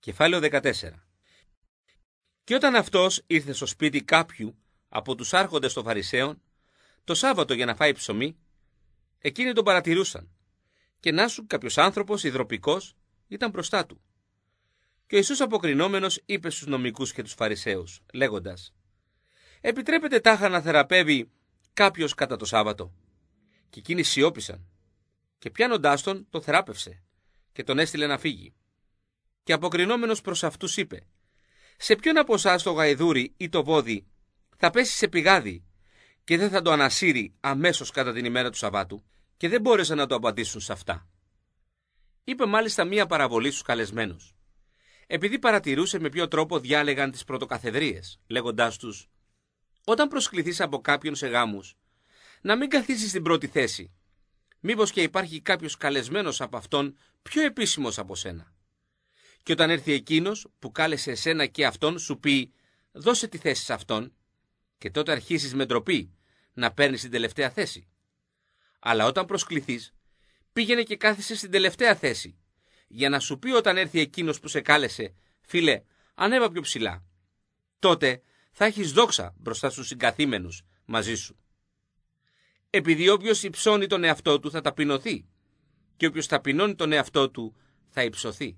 Κεφάλαιο 14. Και όταν αυτός ήρθε στο σπίτι κάποιου από τους άρχοντες των Φαρισαίων το Σάββατο για να φάει ψωμί, εκείνοι τον παρατηρούσαν, και να σου κάποιος άνθρωπος ιδρωπικός ήταν μπροστά του. Και ο Ιησούς αποκρινόμενος είπε στους νομικούς και τους Φαρισαίους, λέγοντας: «Επιτρέπεται τάχα να θεραπεύει κάποιος κατά το Σάββατο?» Και εκείνοι σιώπησαν, και πιάνοντάς τον θεράπευσε και τον έστειλε να φύγει. Και αποκρινόμενος προς αυτούς είπε: «Σε ποιον από εσάς το γαϊδούρι ή το βόδι θα πέσει σε πηγάδι και δεν θα το ανασύρει αμέσως κατά την ημέρα του Σαββάτου?» Και δεν μπόρεσαν να το απαντήσουν σε αυτά. Είπε μάλιστα μία παραβολή στους καλεσμένους, επειδή παρατηρούσε με ποιο τρόπο διάλεγαν τις πρωτοκαθεδρίες, λέγοντάς τους: «Όταν προσκληθείς από κάποιον σε γάμους, να μην καθίσεις στην πρώτη θέση. Μήπως και υπάρχει κάποιος καλεσμένος από αυτόν πιο επίσημος από σένα. Και όταν έρθει εκείνος που κάλεσε εσένα και αυτόν, σου πει: δώσε τη θέση σε αυτόν, και τότε αρχίσεις με ντροπή να παίρνεις την τελευταία θέση. Αλλά όταν προσκληθείς, πήγαινε και κάθισε στην τελευταία θέση, για να σου πει όταν έρθει εκείνος που σε κάλεσε: φίλε, ανέβα πιο ψηλά. Τότε θα έχεις δόξα μπροστά στους συγκαθήμενους μαζί σου. Επειδή όποιος υψώνει τον εαυτό του θα ταπεινωθεί, και όποιος ταπεινώνει τον εαυτό του θα υψωθεί».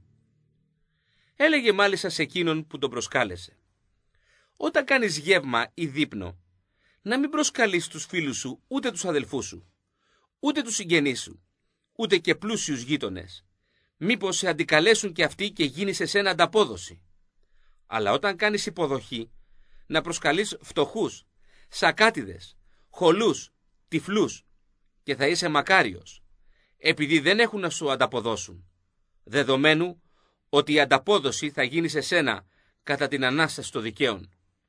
Έλεγε μάλιστα σε εκείνον που τον προσκάλεσε: «Όταν κάνεις γεύμα ή δείπνο, να μην προσκαλείς τους φίλους σου, ούτε τους αδελφούς σου, ούτε τους συγγενείς σου, ούτε και πλούσιους γείτονες. Μήπως σε αντικαλέσουν και αυτοί και γίνεις σε σένα ανταπόδοση. Αλλά όταν κάνεις υποδοχή, να προσκαλείς φτωχούς, σακάτιδες, χολούς, τυφλούς, και θα είσαι μακάριος, επειδή δεν έχουν να σου ανταποδώσουν, δεδομένου ότι η ανταπόδοση θα γίνει σε σένα κατά την Ανάσταση των δικαίων».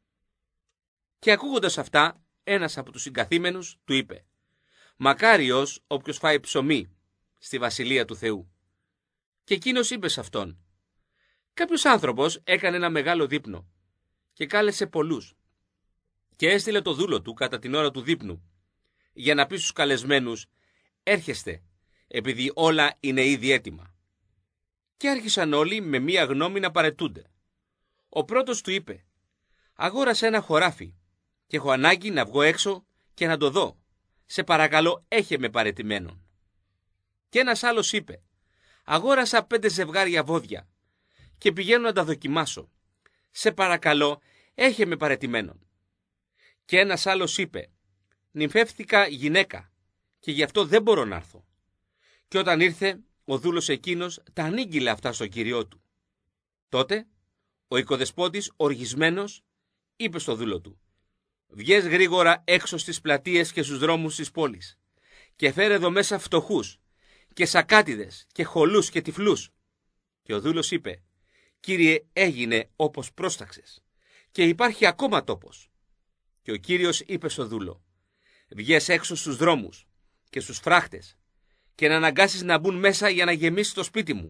Και ακούγοντας αυτά, ένας από τους συγκαθήμενους του είπε: «Μακάριος όποιος φάει ψωμί στη Βασιλεία του Θεού». Και εκείνος είπε σε αυτόν: «Κάποιος άνθρωπος έκανε ένα μεγάλο δείπνο και κάλεσε πολλούς, και έστειλε το δούλο του κατά την ώρα του δείπνου, για να πει στους καλεσμένους: έρχεστε, επειδή όλα είναι ήδη έτοιμα. Και άρχισαν όλοι με μία γνώμη να παρετούνται. Ο πρώτος του είπε: αγόρασα ένα χωράφι και έχω ανάγκη να βγω έξω και να το δω. Σε παρακαλώ, έχε με παρετημένον. Και ένας άλλος είπε: αγόρασα 5 ζευγάρια βόδια και πηγαίνω να τα δοκιμάσω. Σε παρακαλώ, έχε με παρετημένον. Και ένας άλλος είπε: νυμφεύτηκα γυναίκα και γι' αυτό δεν μπορώ να έρθω. Και όταν ήρθε, ο δούλος εκείνος τα ανήγγειλε αυτά στον κυριό του. Τότε ο οικοδεσπότης, οργισμένος, είπε στο δούλο του: βγες γρήγορα έξω στις πλατείες και στους δρόμους της πόλης και φέρε εδώ μέσα φτωχούς και σακάτιδες και χολούς και τυφλούς. Και ο δούλος είπε: κύριε, έγινε όπως πρόσταξες και υπάρχει ακόμα τόπος. Και ο κύριος είπε στο δούλο: βγες έξω στους δρόμους και στους φράχτες και να αναγκάσεις να μπουν μέσα για να γεμίσει το σπίτι μου.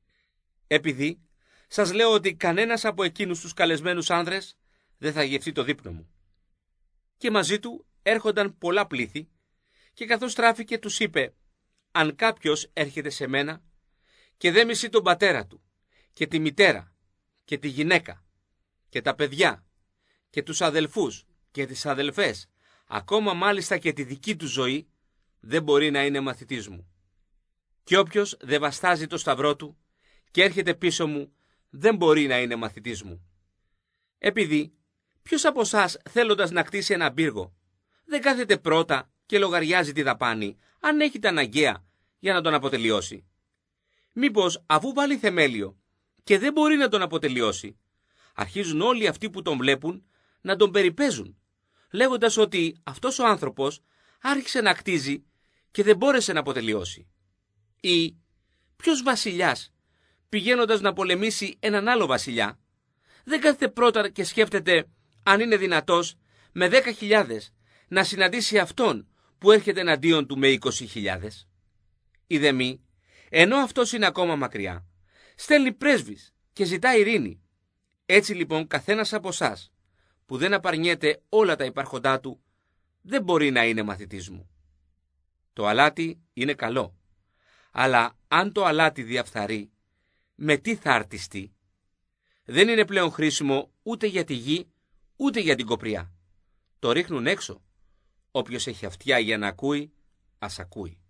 Επειδή σας λέω ότι κανένας από εκείνους τους καλεσμένους άνδρες δεν θα γευτεί το δείπνο μου. Και μαζί του έρχονταν πολλά πλήθη, και καθώς τράφηκε τους είπε: αν κάποιος έρχεται σε μένα και δεν μισεί τον πατέρα του και τη μητέρα και τη γυναίκα και τα παιδιά και τους αδελφούς και τις αδελφές, ακόμα μάλιστα και τη δική του ζωή, δεν μπορεί να είναι μαθητής μου. Και όποιος δεν βαστάζει το σταυρό του και έρχεται πίσω μου, δεν μπορεί να είναι μαθητής μου. Επειδή ποιος από εσάς, θέλοντας να κτίσει ένα πύργο, δεν κάθεται πρώτα και λογαριάζει τη δαπάνη, αν έχει τα αναγκαία, για να τον αποτελειώσει? Μήπως αφού βάλει θεμέλιο και δεν μπορεί να τον αποτελειώσει, αρχίζουν όλοι αυτοί που τον βλέπουν να τον περιπέζουν, λέγοντας ότι αυτός ο άνθρωπος άρχισε να κτίζει και δεν μπόρεσε να αποτελειώσει. Ή ποιος βασιλιάς, πηγαίνοντας να πολεμήσει έναν άλλο βασιλιά, δεν κάθεται πρώτα και σκέφτεται αν είναι δυνατός με 10.000 να συναντήσει αυτόν που έρχεται εναντίον του με 20.000. Είδε μη, ενώ αυτός είναι ακόμα μακριά, στέλνει πρέσβεις και ζητά ειρήνη. Έτσι λοιπόν καθένας από εσάς που δεν απαρνιέται όλα τα υπάρχοντά του, δεν μπορεί να είναι μαθητής μου. Το αλάτι είναι καλό, αλλά αν το αλάτι διαφθαρεί, με τι θα αρτιστεί? δεν είναι πλέον χρήσιμο ούτε για τη γη, ούτε για την κοπριά. Το ρίχνουν έξω. Όποιος έχει αυτιά για να ακούει, ας ακούει.